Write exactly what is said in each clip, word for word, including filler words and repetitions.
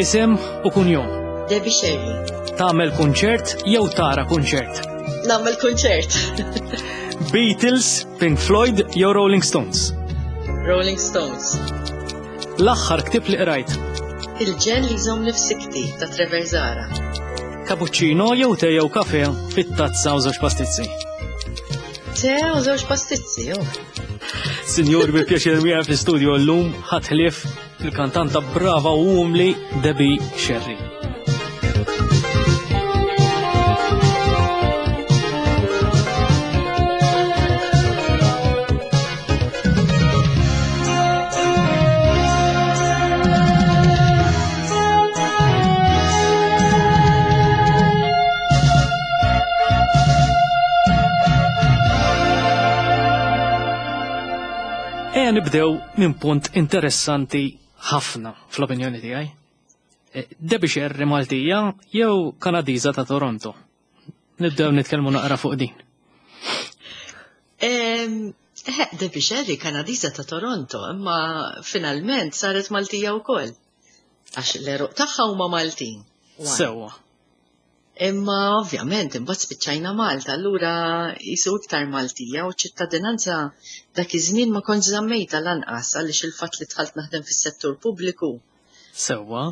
Isem u kunjom. Debbie Sherry. Tagħmel kunċert jew tara kunċert? Nagħmel kunċert. Beatles, Pink Floyd jew Rolling Stones? Rolling Stones. L-aħħar ktib li qrajt. Il-ġen li jżomm nifsikti ta' Trevor Zara. Cappuccino jew te jew kafe fit-tazza u żewġ pastizzi? Te u żewġ pastizzi, jew. Sinjur, bi pjaċir miegħek fl-istudju llum ħadd ħlief il-kantanta brava u umli Debbie Sherry. Eja nibdew minn punt interessanti ħafna fl-opinjoni tiegħi. Debbie Sherry Maltija jew Kanadiża ta' Toronto? Nibdew nitkellmu naqra fuq din. Debbie Sherry Kanadiża ta' Toronto, imma finalment saret Maltija wkoll. Għax l-eruq tagħha huma Maltin. Sewwa. Imma ovvjament imbagħad spiċċajna Malta, allura jisu iktar Maltija u ċittadinanza dak iż-żmien ma kontx żammejta lanqas għaliex il-fatt li dħalt naħdem fis-settur pubbliku. Sewwa.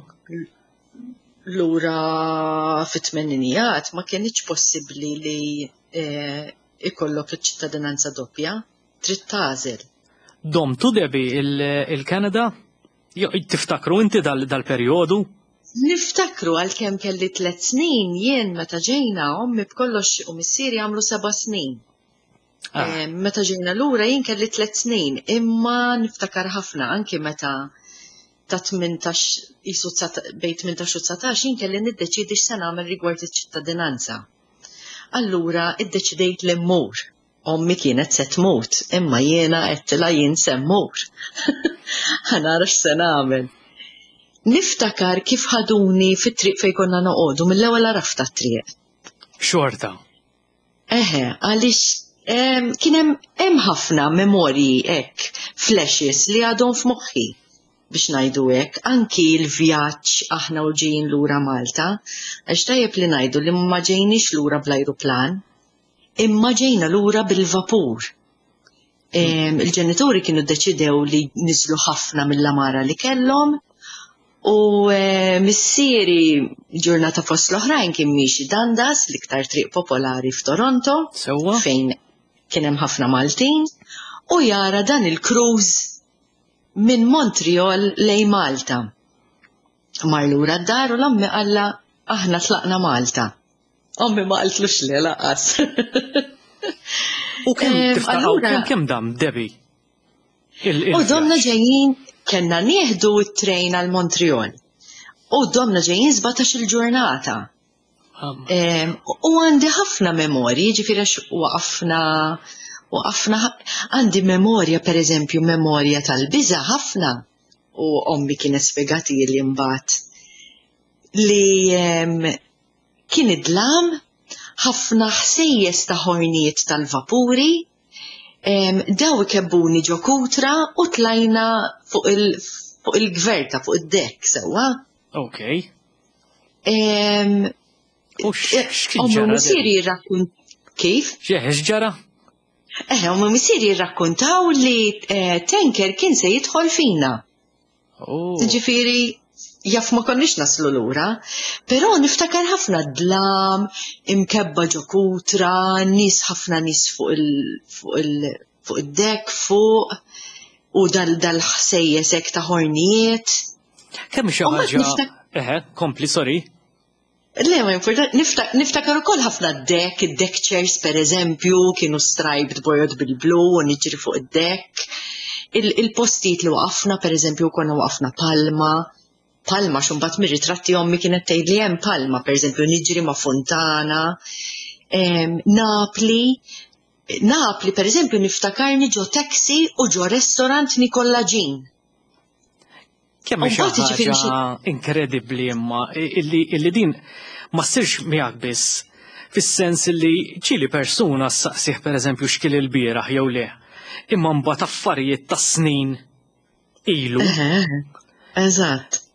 Lura fit-tmenninijat ma kienx possibbli li ikollok iċ-ċittadinanza doppja, trid tagħżel. Domtu Debbie il-Kanada? Tiftakru inti dal-perjodu? Niftakru għal-kem kelli tlet snin jien meta ġejna ommi b'kollox u missieri għamlu seba' snin. Ah. E, meta ġejna lura jien kelli tlet snin, imma niftakar ħafna anki meta ta' tmintax isu bej tmintax u tsatax jien kelli niddeċidi x'se nagħmel rigward iċ-ċittadinanza. Allura iddeċidejt li mmur. Ommi kienet se tmut, imma jiena qedtilha jien se mmur. Ħanara x'se nagħmel. Niftakar kif ħaduni fit-triq fejn konna noqogħdu mill-ewwel araf tat-triq. Xorta. Eħe, għaliex kien hemm ħafna memorji hekk flashes li għadhom f'moħħi biex ngħidu hekk, anki l-vjaġġ aħna u ġejjin lura Malta, għax tajjeb li ngħidu li ma ġejniex lura bl-ajruplan, imma ġejna lura bil-vapur. Il-ġenituri kienu ddeċidew li niżlu ħafna mill-amara li kellhom. U missieri ġurnata fost l-oħrajn kien miexi Dundas, l-iktar triq popolari f'Toronto, fejn kien hemm ħafna Maltin, u jara dan il-cruise minn Montreal lejn Malta. Mar lura d-dar u l-ommi qalla aħna tlaqna Malta. Ommi ma qaltlux li laqas. U kemm tiftaħu kemm dam Debbie? U domna ġejjin kenna nieħdu t-trejn għal Montreal. U domna ġejjin żbatax il-ġurnata. U għandi ħafna memorji, ġifieri waqafna waqafna għandi memorja pereżempju memorja tal-biża' ħafna. U ommi kienet spjegati li mbagħad li kien idlam ħafna ħsejjes ta' ħornijiet tal-vapuri. Um, daw ikebbuni ġo kutra u tlajna fuq il-gverta, fuq id-dek, sewa. Ok. Um, u x'ġara? U missieri jirrakkun kif? X'eħex ġara? Eh, u missieri jirrakkuntaw li eh, tanker kien se jidħol fina. Oh. Ġifieri jaf ma konniex naslu lura, però niftakar ħafna dlam, imkebba ġo kutra, nies ħafna nies fuq il fuq il fuq id-dek fuq u dal-ħsejjes hekk ta' ħornijiet. Kemm xi ħaġa eħe, kompli sorry. Le ma importanti, niftakar ukoll ħafna d-dek, id-deck chairs pereżempju kienu striped bojod bil-blu u niġri fuq id-dek. Il-postijiet li waqafna pereżempju konna waqafna Palma. Palma xumbat mir-ritratti ommi kienet tgħid li hemm Palma, pereżempju niġri ma' Fontana, Napli. Napli pereżempju niftakarni ġo taxi u ġo restaurant Nikola Ġin. Kemm xi ħaġa inkredibbli imma illi din ma ssirx miegħek biss fis-sens li ċili persuna ssaqsih pereżempju x'kien il-bieraħ jew le. Imma mbagħad affarijiet ta' snin ilu. Eżatt.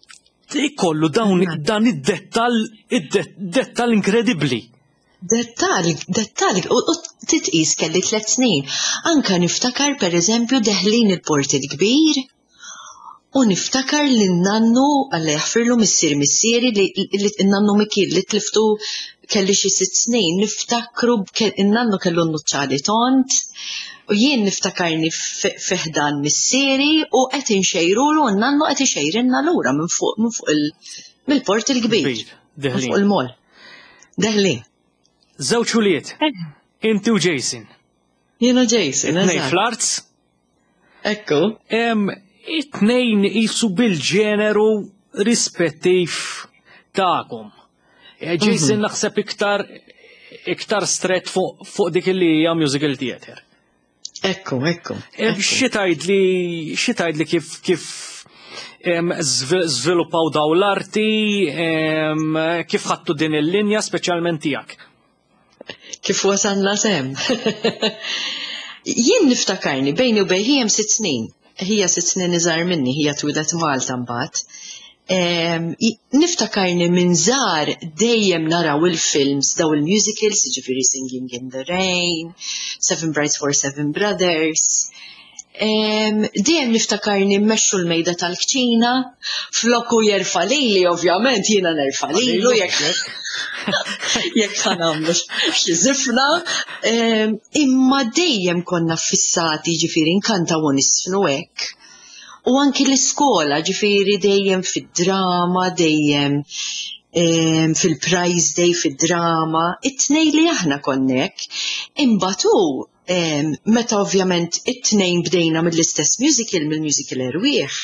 ikollu dawn dan id-dettall id-dettall inkredibbli. Dettal, dettal, u titqis kelli tliet snin. Anka niftakar pereżempju deħlin il-port il-kbir u niftakar li n-nannu Alla jaħfirlu missier missieri li n-nannu Mikil li tliftu kelli xi sitt snin, niftakru n-nannu kellu nnuċċali tont u jien niftakarni fiħdan missieri u qed inxejrulu u n-nannu qed ixejrinna lura minn fuq minn fuq mill-port il-kbir. Fuq il-mol. Deħlin. Żewġ uliet. Inti u Jason. Jiena Jason, Nej fl-arts. Ekku. It-tnejn qisu bil-ġeneru rispettiv tagħkom. Jason naħseb iktar iktar stret fuq dik li hija musical theatre. Ekku, ekku. Xi tgħidli xi tgħidli kif kif żviluppaw daw l-arti, kif ħadtu din il-linja speċjalment tiegħek. Kif wasalna sem. Jien niftakarni bejni u bejn hija sitt snin. Hija sitt snin iżgħar minni, hija twilet Malta mbagħad. Niftakarni minn żgħar dejjem naraw il-films daw il-musicals, jiġifieri Singing in the Rain, Seven Brides for Seven Brothers. Dejjem niftakarni mmexxu l-mejda tal-kċina, flokku jerfa' lili, ovvjament jiena nerfa' lilu jekk jekk ħanamlu xi żifna, imma dejjem konna fissati ġifieri nkantaw u nisfnu hekk. U anki l-iskola ġifieri dejjem fid-drama, dejjem fil-prize day fid-drama, it-tnejn li aħna konnek, imbagħad hu meta ovvjament it-tnejn bdejna mill-istess musical, mill-musical Erwieħ.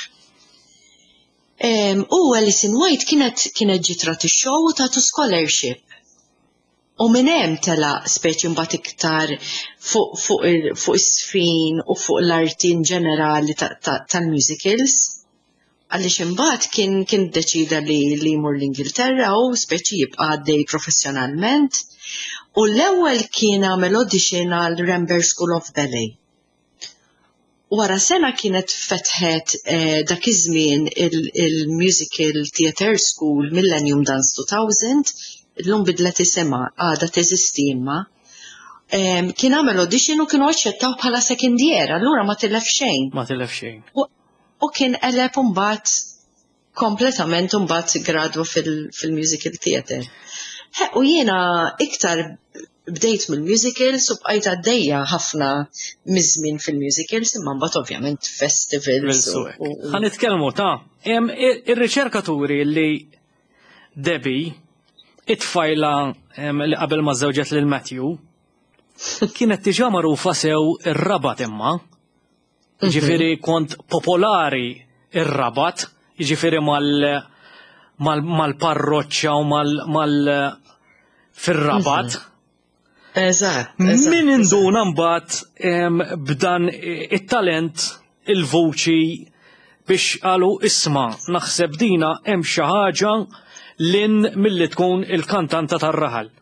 U Alice in White kienet kienet ġitra tix-show u tagħtu scholarship. U minn hemm tela speċi mbagħad iktar fuq is-sfin u fuq l-arti in ġenerali tal-musicals. Għaliex imbagħad kien kien ddeċida li li jmur l-Ingilterra u speċi jibqa' għaddej professjonalment. U l-ewwel kien għamel audition għal Rambert School of Ballet. Wara sena kienet fetħet dak iż-żmien il-Musical Theatre School Millennium Dance two thousand, illum bidlet isimha, għadha teżisti imma. Kien għamel audition u kienu aċċettaw bħala secondier, allura ma tilef xejn. Ma tilef xejn. U kien qeleb imbagħad kompletament imbagħad gradwa fil-musical theatre. U jiena iktar bdejt mill-musicals u bqajt għaddejja ħafna miż-żmien fil-musicals, imma mbagħad ovvjament festivals. Ħa nitkellmu ta' ir-riċerkaturi li Debbie it-tfajla li qabel ma żewġet lil Matthew kienet diġà magħrufa sew ir-Rabat imma. Jiġifieri kont popolari ir-Rabat, jiġifieri mal mal-parroċċja u mal fir-Rabat. Eżatt. Min induna mbagħad b'dan it-talent il-vuċi biex qalu isma' naħseb dina hemm xi ħaġa lin milli tkun il-kantanta tar-raħal.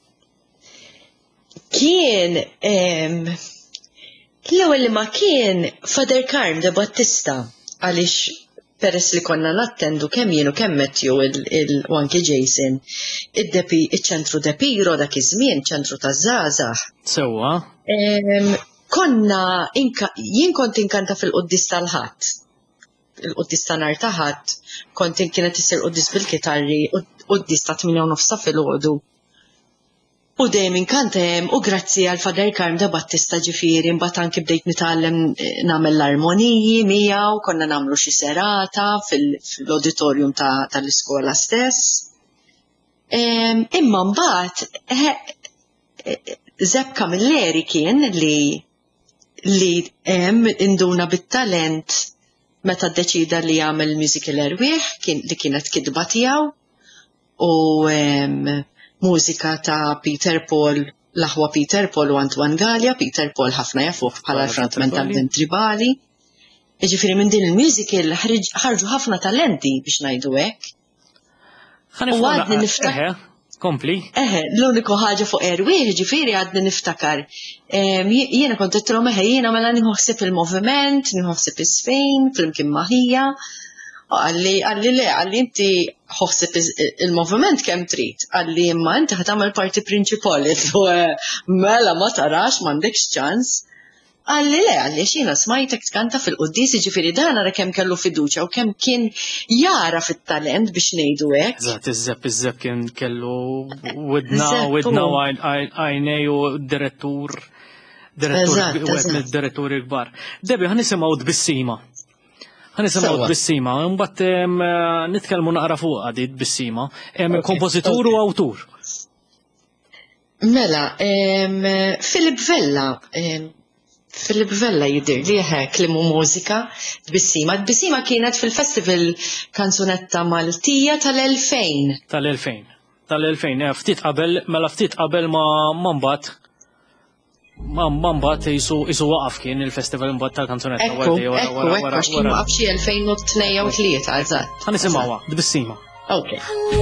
Kien l-ewwel li ma kien Father Carm de Battista għaliex peress li konna nattendu kemm jienu kemm Matthew u anke Jason iċ-ċentru De Piro dak iż-żmien, ċentru taż-żgħażagħ. Sewwa. Konna jien kont inkanta fil-qudies tal-Ħadd. Il-qudies ta' nhar ta' Ħadd kont kienet issir qudies bil-kitarri qudies ta' tmien u nofsa filgħodu. U dejjem inkanta hemm u grazzi għal Father Carm de Battista ġifieri mbagħad anke bdejt nitgħallem nagħmel l-armoniji miegħu, konna nagħmlu xi serata fil-auditorium tal-iskola stess. Imma mbagħad Zepp Camilleri kien li li hemm induna bit-talent meta ddeċida li jagħmel musical Erwieħ li kienet kidba tiegħu u mużika ta' Peter Paul, l-aħwa Peter Paul u Antoine Gallia, Peter Paul ħafna jafuh bħala l-frontman tal-band tribali. Jiġifieri minn din il-musical ħarġu ħafna talenti biex ngħidu hekk. U għadni niftakar. Kompli. Eħe, l-uniku ħaġa fuq Erwieħ, ġifieri għadni niftakar. Jiena kont qedtilhom eħe jiena mela nieħu ħsieb il-moviment, nieħu ħsieb is-sfejn, flimkien ma' ħija. Għalli għalli le, għalli inti ħossib il-moviment kemm trid, għalli imma inti ħatamel parti prinċipali, mela ma tarax m'għandekx ċans. Għalli le, għalli xina smajtek tkanta fil-quddis, ġifieri dan ara kemm kellu fiduċja u kemm kien jara fit-talent biex ngħidu hekk. Eżatt, iż-żepp iż-żepp kien kellu widna widna għajnej u direttur direttur mid-diretturi kbar. Debbie, ħanisimgħu tbissima. Ħanisimgħu tbissima, mbagħad nitkellmu naqra fuq għadi tbissima, hemm kompożitur u awtur. Mela, Philip Vella, Philip Vella jidir li hekk li mu mużika tbissima. Tbissima kienet fil-Festival Kanzunetta Maltija tal-elfejn. Tal-elfejn. Tal-elfejn, ftit qabel, mela ftit qabel ma mbagħad Ma mbagħad isu isu waqaf kien il-festival mbagħad tal-kanzunetta Maltija wara wara wara wara. Ekku, waqaf xi elfejn u tnejn jew tlieta eżatt. Ħanisimgħuha tbissima. Okay.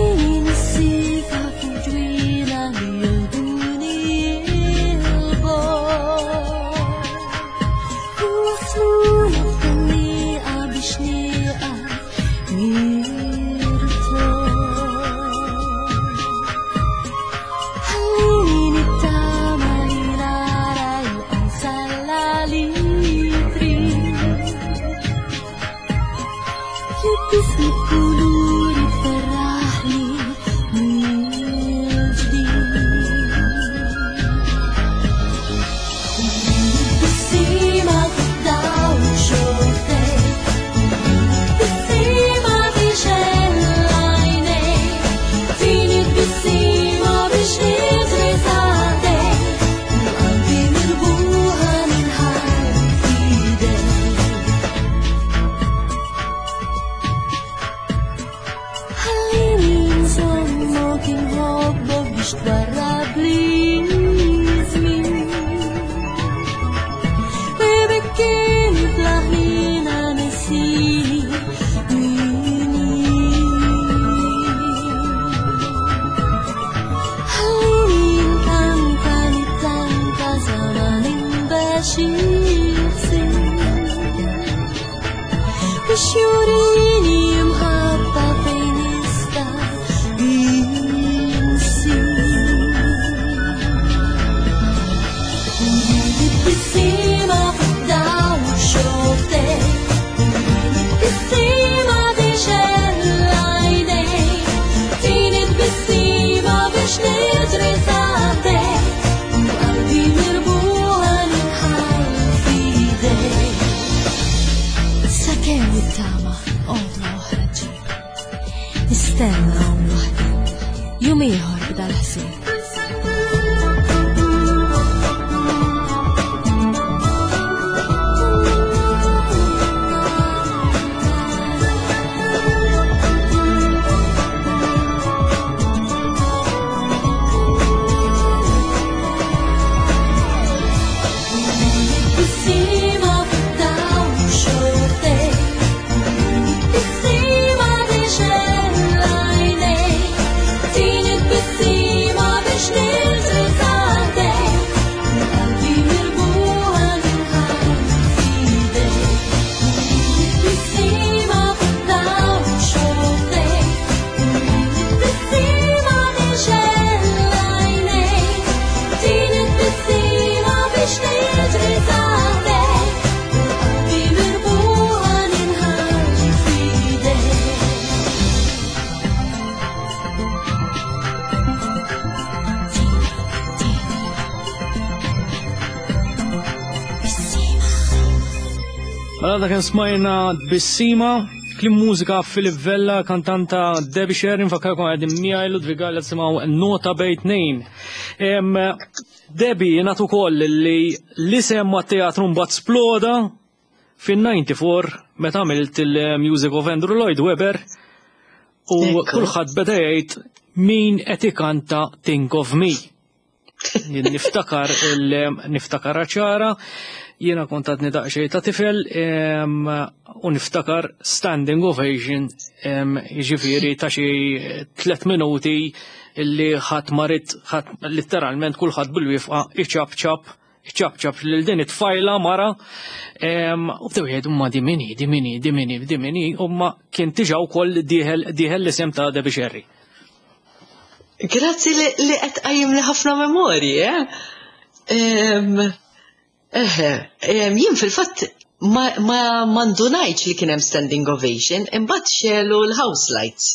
Għalda kien smajna tbissima, klim mużika Philip Vella, kantanta Debbie Sherrin, fakkarkom għadim miħaj Ludviga li t-simaw Nota Bejt Nejn. Debbie jenatu koll li l-isem ma teatru mbat sploda fin-ninety-four meta għamilt il-Music of Andrew Lloyd Webber u kulħadd beda jgħid min qed ikanta Think of Me. Niftakar niftakar ċara, jiena kont għadni daqsxejn ta' tifel u niftakar standing ovation jiġifieri ta' xi tliet minuti illi ħadd marit ħadd letteralment kulħadd bil-wifqa iċab ċab ċabċab lil din it-tfajla mara u bdew jgħidu ma di mini, di mini, di mini, di mini, u ma kien tiġa wkoll dieħel l-isem ta' Debbie Sherry. Grazzi li qed qajjem li ħafna memorji, eh? Jien fil-fatt ma ndunajtx li kien hemm standing ovation, imbagħad xelu l-house lights.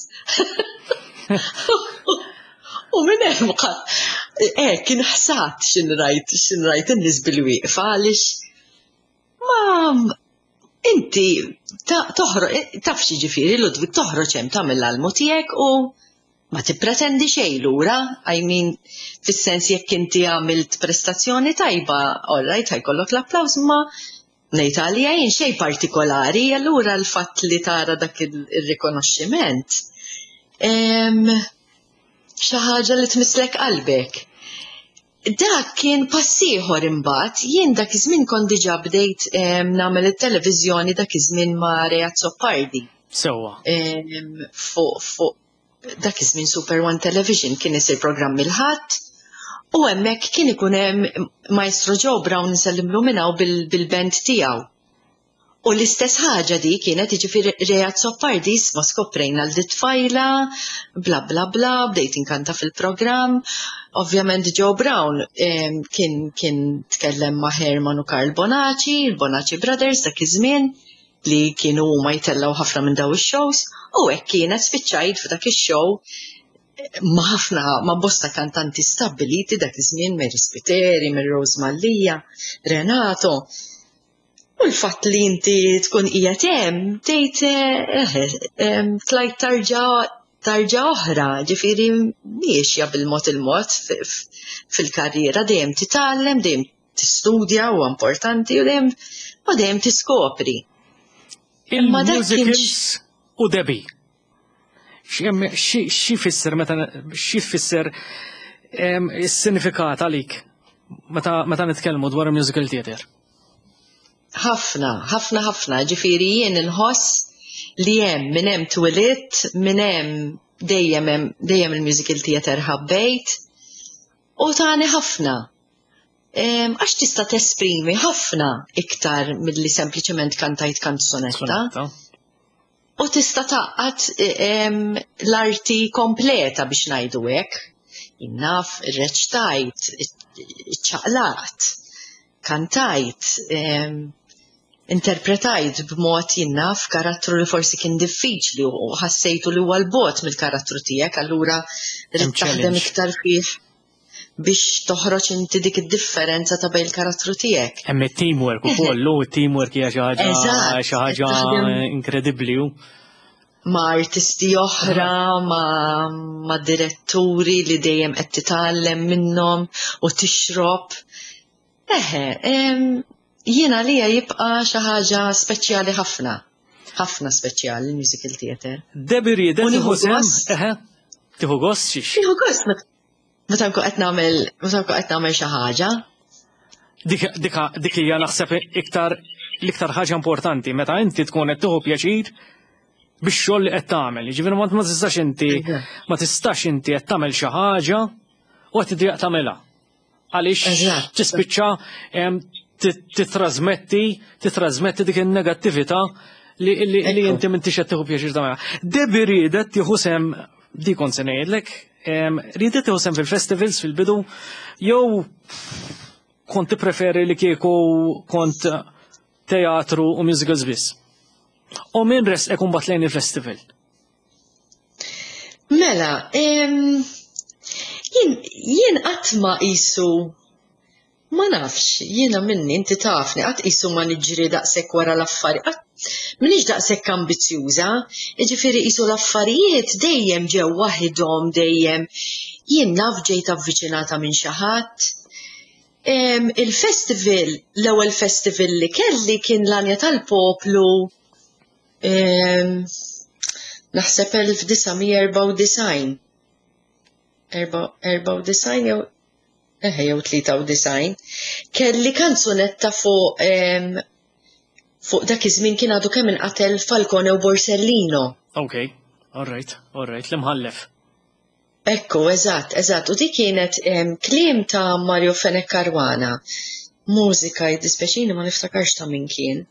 U minn hemm eh kien ħsat x'in rajt x'in rajt in-nies bil-wieqfa għaliex ma inti toħroġ taf xi ġifieri Ludwig toħroġ hemm tagħmel l-almu tiegħek u ma tippretendi xejn lura, I mean fis-sens jekk inti għamilt prestazzjoni tajba, all right ħajkollok l-applaws ma ngħid għalija jien xejn partikolari, allura l-fatt li tara dak ir-rikonoxximent xi ħaġa li tmisslek qalbek. Dak kien pass ieħor imbagħad, jien dak iż-żmien kont diġà bdejt nagħmel it-televiżjoni dak iż-żmien ma' Reat Soppardi. Sewwa. Fuq fuq dak iż-żmien Super One Television kien isir programm il-ħadd u hemmhekk kien ikun hemm Maestro Joe Brown nsellimlu minnaw bil-band tiegħu. U l-istess ħaġa di kienet jiġifieri Reat Soppardi ma skoprejna l-ditfajla, bla bla bla, bdejt inkanta fil-programm. Ovvjament Joe Brown kien kien tkellem ma' Herman u Karl Bonacci, il-Bonacci Brothers dak iż-żmien li kienu huma jtellgħu ħafna minn daw ix-shows u hekk kienet spiċċajt f'dak ix-show ma' ħafna ma' bosta kantanti stabbiliti dak iż-żmien Mary Spiteri, Mary Rose Mallija, Renato. U l-fatt li inti tkun qiegħed hemm tgħid tlajt tarġa oħra, ġifieri miexja bil-mod il-mod fil-karriera dejjem titgħallem, dejjem tistudja huwa importanti u dejjem u dejjem tiskopri. Il-musicals u Debbie. Xi fisser meta xi fisser is-sinifikat għalik meta nitkellmu dwar il-musical theatre? ħafna, ħafna, ħafna, ġifieri jien inħoss li hemm minn hemm twilit, minn hemm dejjem hemm dejjem il-musical theatre ħabbejt u tani ħafna. Għax tista' tesprimi ħafna iktar milli sempliċement kantajt kanzunetta. U tista' taqqat l-arti kompleta biex ngħidu hekk. Innaf, irreċtajt, iċċaqlaqt, kantajt, interpretajt b'mod jinnaf karattru li forsi kien diffiċli u ħassejtu li huwa l-bot mill-karattru tiegħek, allura rid taħdem iktar fih biex toħroġ inti dik id-differenza ta' bejn il-karattru tiegħek. Hemm it-teamwork ukoll, it-teamwork hija xi ħaġa xi ħaġa inkredibbli. Ma' artisti oħra, ma' diretturi li dejjem qed titgħallem minnhom u tixrob. Eħe, jiena lija jibqa' xi ħaġa speċjali ħafna. Ħafna speċjali il-musical theatre. Debbie riedet tieħu gost. Eħe, tieħu gost xiex. Tieħu gost meta nkun qed nagħmel meta nkun qed nagħmel xi ħaġa. Dik hija naħseb iktar l-iktar ħaġa importanti meta inti tkun qed tieħu pjaċir bix-xogħol li qed tagħmel. Jiġifieri ma tistax inti ma tistax inti qed tagħmel xi ħaġa u qed tidriq tagħmilha. Għaliex tispiċċa titrasmetti titrasmetti dik in-negattività li inti m'intix qed tieħu pjaċir tagħmilha. Debbie riedet tieħu sem dikon se ngħidlek, riedet tieħu sem fil-festivals fil-bidu jew kont tippreferi li kieku kont teatru u musicals biss. U min resqek imbagħad lejn il-festival? Mela, jien qatt ma qisu ma nafx, jiena minni inti tafni qatt qisu ma niġri daqshekk wara l-affarijiet. M'iniex daqshekk ambizzjuża, jiġifieri qisu l-affarijiet dejjem ġew waħedhom dejjem jien naf ġejt avviċinata minn xi ħadd. Il-festival, l-ewwel festival li kelli kien l-Anja tal-Poplu naħseb elf disajn erba' u disajn. Erba' u disajn jew eħe jew tlieta u disajn. Kelli kanzunetta fuq fuq dak iż-żmien kien għadu kemm inqatel Falcone u Borsellino. Okay, all right, all right, l-imħallef. Ekku, eżatt, eżatt. U dik kienet kliem ta' Mario Fenech Caruana. mużika jiddispjaċini ma niftakarx ta' min kien.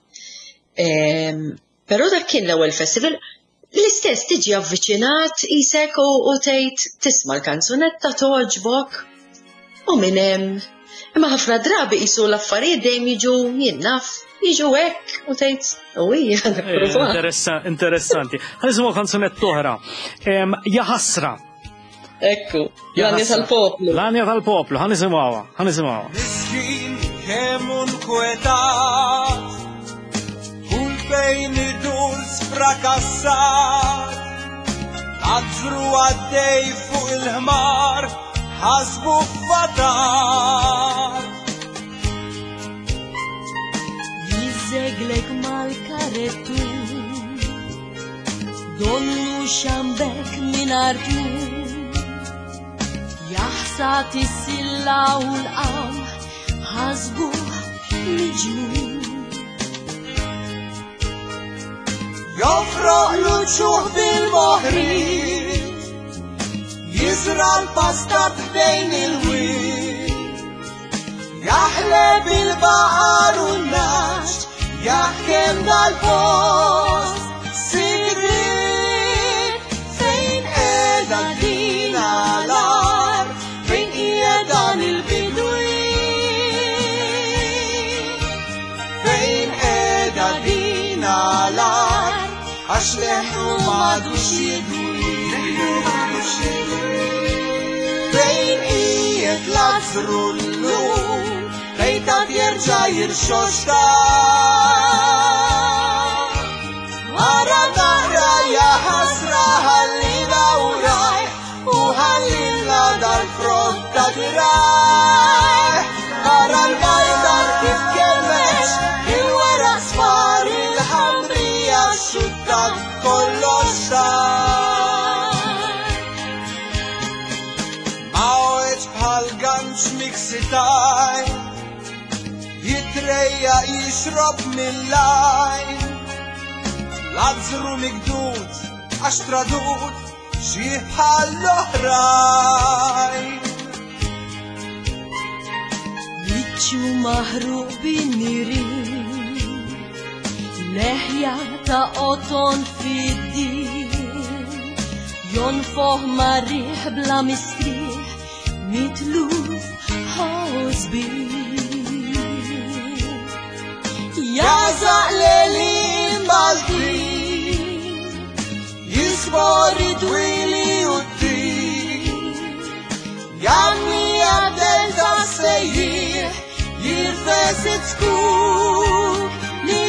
Però dak kien l-ewwel festival l-istess tiġi avviċinat isek u tgħid tisma' l-kanzunetta toġbok u minn hemm. Imma ħafna drabi qisu l-affarijiet dejjem jiġu jien naf jiġu hekk u tgħid u hija nipprova. Interessanti. Ħanisimgħu kanzunett oħra. Ja ħasra. Ekku, l-Anja tal-Poplu. L-Anja tal-Poplu, ħanisimgħuha, ħanisimgħuha. Miskin kemm inkwetat kull fejn idur sprakassat għazzru għaddej fuq il-ħmar ħasbu fatar Jizzeglek mal-karettu donnu xambek min artu jaħsat is-silla u l-qam ħasbu miġnun Joffroq l-ċuħ bil-moħri Jizra l-pastat bejn il-win Jaħleb il-baqar u n-naċ Jaħkem dal-post Sigrid fejn edha din għalar Fejn qiegħdan il-bidwin Fejn edha din għalar Għax leħnu madux jidwin Fejn ijet lazzru l-lum Fejta tjerġa jirxoxta Ara naqra ja ħasra ħallina u raj U ħallina dal-front ta' diraj Ara l-bajdar kif kelmex Il-wera sfar il-ħamrija xuttat kollox Mawet bħal ganċ miksitaj Jitrejja jixrob mill-lajn Lazzru mikdud, għax tradud Xie bħal l-oħrajn Biċċu maħruq bin-nirin Leħja ta' qoton fid-din Jonfoħ marriħ bla mistriħ Mitluf ħosbin Jazaq lelin baldin Jisbori dwili u t-tin Janni għaddel ta' sejjih Jirfes it-skuk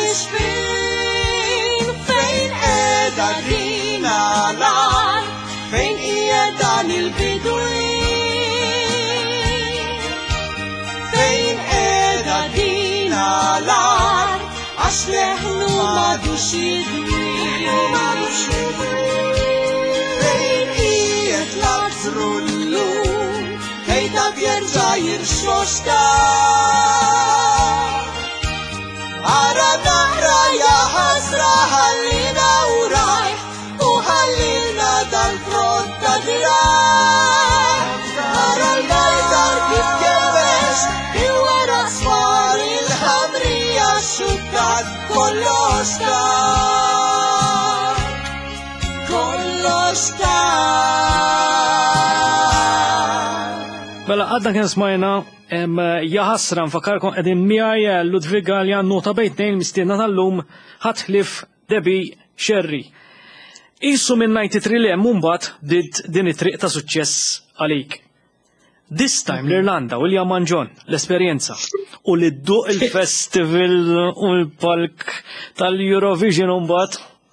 Nixfin fejn edha din għalar Fejn qiegħdan il-bidwin Fejn edha din għalar Għax leħnu madux jidwin Fejn ijet lazzru l-lum Fejta tjerġa jirxoxta Ara naqra ja ħasra ħallina u raj U ħallina dal-front ta' diraj Ara l-bajdar kif kelmex Il-wera sfar il-ħamrija xuttat kollox ta' Kollox ta' Mela, għadna kien smajna jaħasra nfakarkom qegħdin miegħi Ludwig Galjan nota bejtnejn mistiedna tal-lum ħatħlif Debi Xerri. Isu minn ninety-three li hemm mbagħad bdiet din it-triq ta' suċċess għalik. This time l-Irlanda u l-Yaman John, l-esperjenza u li dduq il-festival u l-palk tal-Eurovision mbagħad.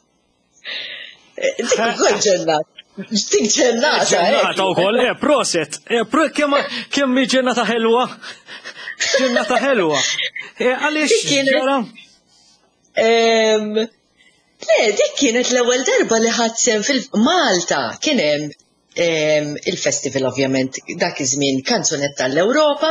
Dik ukoll ġennat. Dik ġennata. Ġennata wkoll, eh, proset. Kemm hi ġennata ħelwa. Ġennata ħelwa. Għaliex ġara? Le, dik kienet l-ewwel darba li ħadsem fil-Malta. Kien hemm il-festival ovvjament dak iż-żmien kanzunetta tal-Ewropa.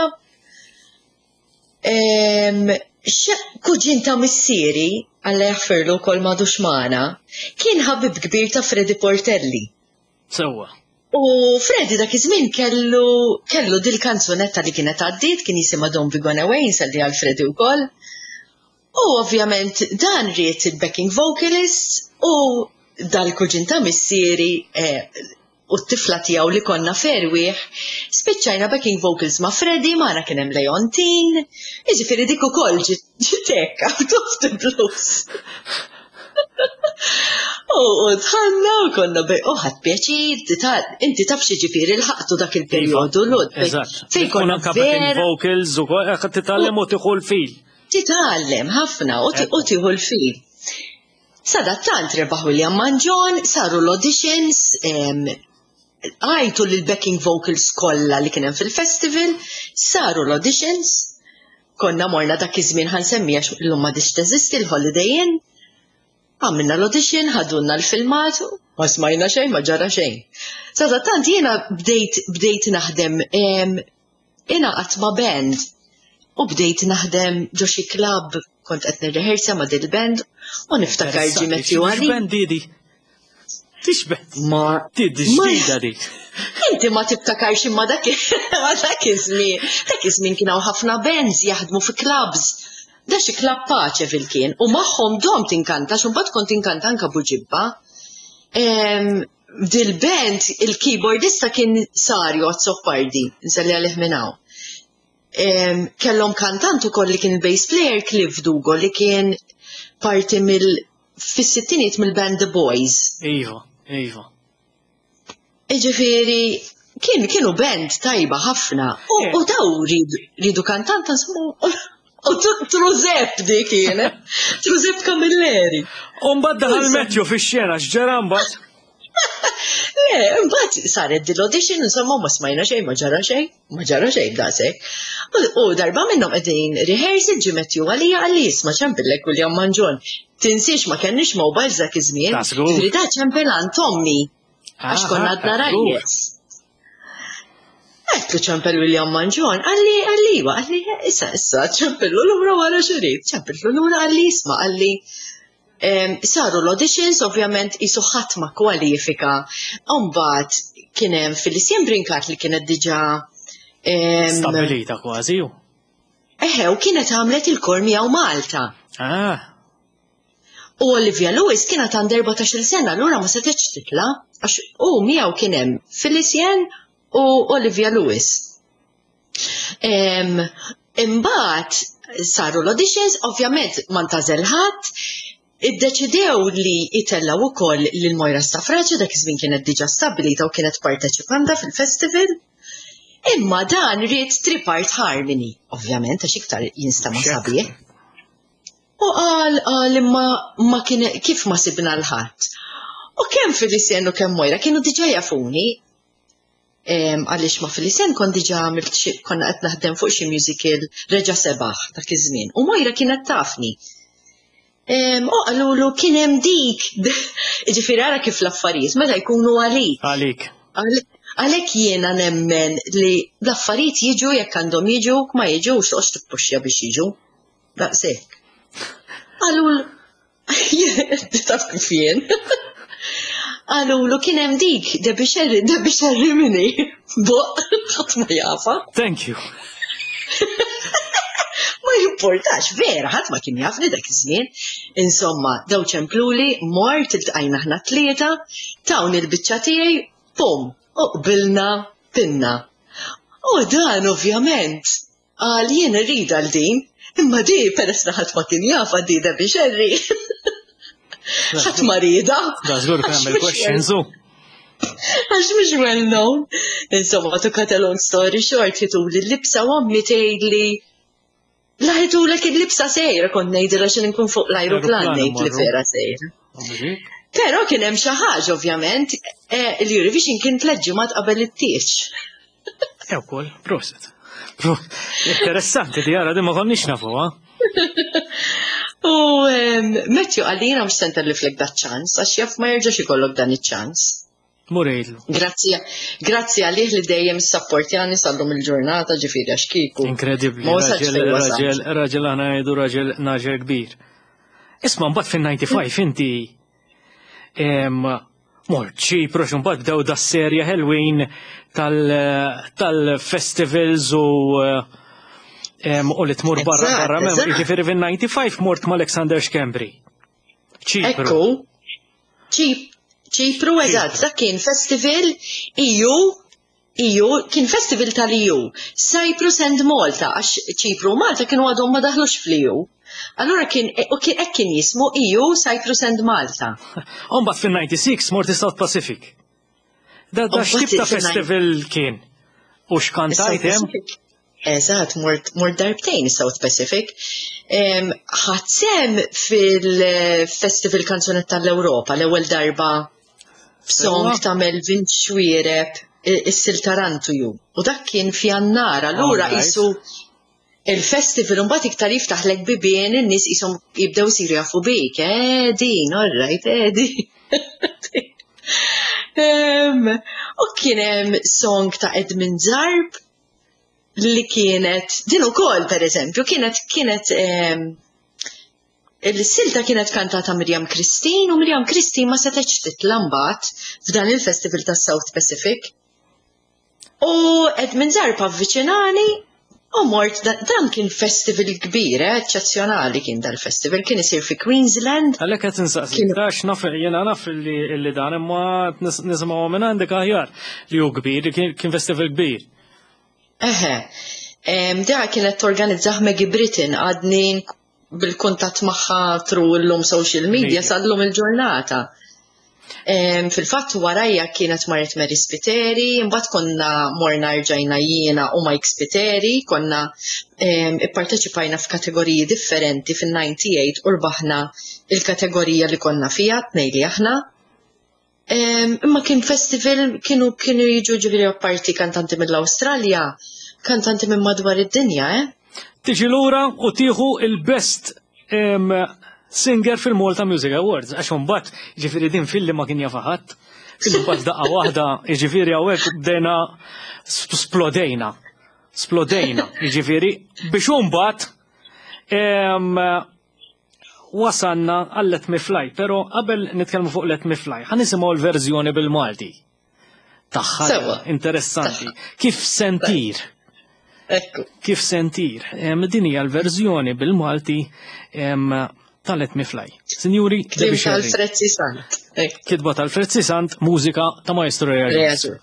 Kuġin ta' missieri, Alla jaħfirlu wkoll m'għadux magħna, kien ħabib kbir ta' Freddy Portelli. Sewwa. U Freddy dak iż-żmien kellu kellu dil kanzunetta li kienet għaddiet kien jisimha Don't Be Gone Away insalli għal Freddy wkoll. U ovvjament dan ried il-backing vocalist u dal-kuġin ta' missieri u t-tifla tiegħu li konna ferwieħ spiċċajna backing vocals ma' Freddy mara kien hemm Leontin, jiġifieri dik ukoll ġiet hekk out of the blues. U tħanna u konna bej, u ħadd pjaċir, inti taf xi ġifieri l-ħaqtu dak il-perjodu l-għod. Fejn konna backing vocals u qed titgħallem u tieħu l-fil. Titgħallem ħafna u tieħu l-fil. Sadattant rebaħ William Manjon, saru l-auditions, għajtu l-backing vocals kollha li kien hemm fil-festival, saru l-auditions, konna morna dak iż-żmien ħansemmija l-lum ma dix teżisti l-Holiday Inn. Għamilna l-audition, ħadunna l-filmat, ma smajna xejn, ma ġara xejn. Sadattant jiena bdejt bdejt naħdem ingħaqad ma' band u bdejt naħdem ġo xi klabb kont qed nirrehearsa ma' dil band u niftakar ġimet għali. Band didi. Tixbet. Ma ġdida di. Inti ma tibtakarx imma dak iż-żmien. Dak iż-żmien kienu ħafna bands jaħdmu fi clubs. Da xi klabb paċe fil-kien u magħhom dom tinkanta x'imbagħad kont tinkanta anke Buġibba. Dil band il-keyboardista kien Sario Azzopardi, nsalli għalih minn hawn. Kellhom kantant ukoll li kien il-bass player Cliff Dugo li kien parti mill fis-sittiniet mill-band The Boys. Iva, iva. Jiġifieri kien kienu band tajba ħafna u daw ridu kantant nsemmu u Truzep di kienet, Truzep Camilleri. U mbagħad daħal Matthew fix-xena x'ġara mbagħad? Le, mbagħad saret dil-audition insomma ma smajna xejn, ma ġara xejn, ma ġara xejn daqshekk. U darba minnhom qegħdin rehearsal ġie Matthew għalija għalli jisma' ċempillek William Manjon. Tinsiex ma kenniex mobiles dak iż-żmien, ġifieri da ċempel Tommy għax konna għadna rajjes. Għetlu ċempel William Manjon, għalli, għalli, għalli, issa, issa, ċempellu l-ura wara xurit, ċempellu l-ura għalli, isma, għalli. Saru l-auditions, ovvjament, jisu ħatma kwalifika, umbat kienem Felicien Brinkat li kienet diġa. Stabilita kważi ju. Eħe, u kienet għamlet il-kor miegħu Malta. Ah. U Olivia Lewis kienet għand erbatax-il sena, l-ura ma setgħetx titla, għax u miegħu kienem Felicien u Olivia Lewis. Imbagħad saru l-auditions, ovvjament ma ntażel ħadd, iddeċidew li jitellaw ukoll lil Mojra Staffraċi dak iż-żmien kienet diġà stabbilita u kienet parteċipanta fil-festival. Imma dan ried three-part harmony, ovvjament għax iktar jinstama' sabiħ. U qal qal imma ma kien kif ma sibna l-ħadd. U kemm Felicien u kemm Mojra kienu diġà jafuni. Għaliex ma Felicien kon diġà għamilt konna qed naħdem fuq xi musical Reġa' Sebaħ dak iż-żmien. U Mojra kienet tafni. U qalulu kien hemm dik. Jiġifieri ara kif l-affarijiet meta jkunu għalik. Għalik. Għalhekk jiena nemmen li l-affarijiet jiġu jekk għandhom jiġu ma jiġux toqgħodx tippuxxa biex jiġu. Daqshekk. Qalulu taf kif jien. Għalulu kien hemm dik, debi xerri, debi xerri minni. Boq, ħadd ma jafa. Thank you. Ma jimportax, vera, ħadd ma kien jafni dak iż-żmien. Insomma, daw ċempluli, mort iltqajna ħna tlieta, tawni l-biċċa tiegħi, pum, u qbilna pinna. U dan ovvjament, għal jien irrida l din, imma di peress ħadd ma kien jafa di debi xerri. ħadd marida. Da żgur kamel questions u. Għax mhux well known. Insomma, to cut a long story short, ħituli l-libsa u għammi tgħidli la ħitulek il-libsa sejra kont ngħidilha x'in nkun fuq l-ajruplan ngħid li vera sejra. Però kien hemm xi ħaġa ovvjament l-Eurovision kien tliet ġimgħat qabel it-tieġ. Ew ukoll, proset. Interessanti di ara di ma konniex nafuha. U Matthew għalina mux senta li flek da ċans, għax jaff ma jirġax ikollok dan iċ-ċans. Murejlu. Grazzi, grazzi għalih li dejjem s-sapportjani sal-lum il-ġurnata ġifiri għax kiku. Inkredibli, raġel, raġel għana jgħidu raġel naġel kbir. Isma' mbagħad fin-ninety-five inti Mort Ċipru x'imbagħad bdew das-serja Halloween tal-festivals u u li tmur barra barra jiġifieri fin-ninety-five mort ma' Alexander Schembri. Ċipru. Ċipru eżatt, dak kien festival E U Iju, kien festival tal-E U, Cyprus and Malta, għax Ċipru u Malta kienu għadhom ma daħlux fl-E U. Allura kien hekk kien jismu E U, Cyprus and Malta. Umbagħad fin-ninety-six mort South Pacific. Da x'tip ta' festival kien? U x'kantajt hemm? Eżatt, mort darbtejn is-South Pacific. Ħadsem fil-Festival Kanzunet tal-Ewropa l-ewwel darba b'song ta' Melvin Xwiereb is-Sil Tarantuju. U dak kien f'Jannar, allura qisu il-festival mbagħad iktar jiftaħlek bibien in-nies qishom jibdew isiru jafu bik, eh din, all right, eh din. U kien hemm song ta' Edmund Zarb li kienet, din ukoll pereżempju, kienet kienet il-silta kienet kantata Miriam Christine u Miriam Christine ma setgħetx titla' mbagħad f'dan il-Festival tas-South Pacific. U Edmund Zarb avviċinani u mort dan kien festival kbir, eċċezzjonali kien dal-festival, kien isir fi Queensland. Għalhekk qed insaqsi, għax naf jiena naf li dan imma nisimgħu minn għandek aħjar li hu kbir, kien festival kbir. Eħe, da kienet torganizzah Maggie Britton għadni bil-kuntatt magħha tru llum social media sal-lum il-ġurnata. Fil-fatt warajja kienet marret Mary Spiteri, imbagħad konna morna rġajna jiena u Mike Spiteri, konna ipparteċipajna f'kategoriji differenti fin-ninety-eight u rbaħna il-kategorija li konna fiha tnejn li aħna. Imma kien festival kienu kienu jiġu ġifieri apparti kantanti mill-Awstralja, kantanti minn madwar id-dinja, eh? Tiġi lura u tieħu il-best singer fil-Malta Music Awards, għax mbagħad jiġifieri din fil-li ma kien jafa' ħadd, fil-mbagħad daqqa waħda jiġifieri hawnhekk bdejna splodejna. Splodejna, jiġifieri biex mbagħad wasanna għal Let Me Fly, però qabel nitkellmu fuq Let Me Fly, ħa nisimgħu l-verżjoni bil-Malti. Tagħha interessanti. Kif sentir? Kif sentir? Din hija l-verżjoni bil-Malti ta' Let Me Fly. Sinjuri, Debbie Sherry. Tal-Frezzi Sant. Kitba tal-Frezzi Sant, mużika ta' Maestro Reaġur.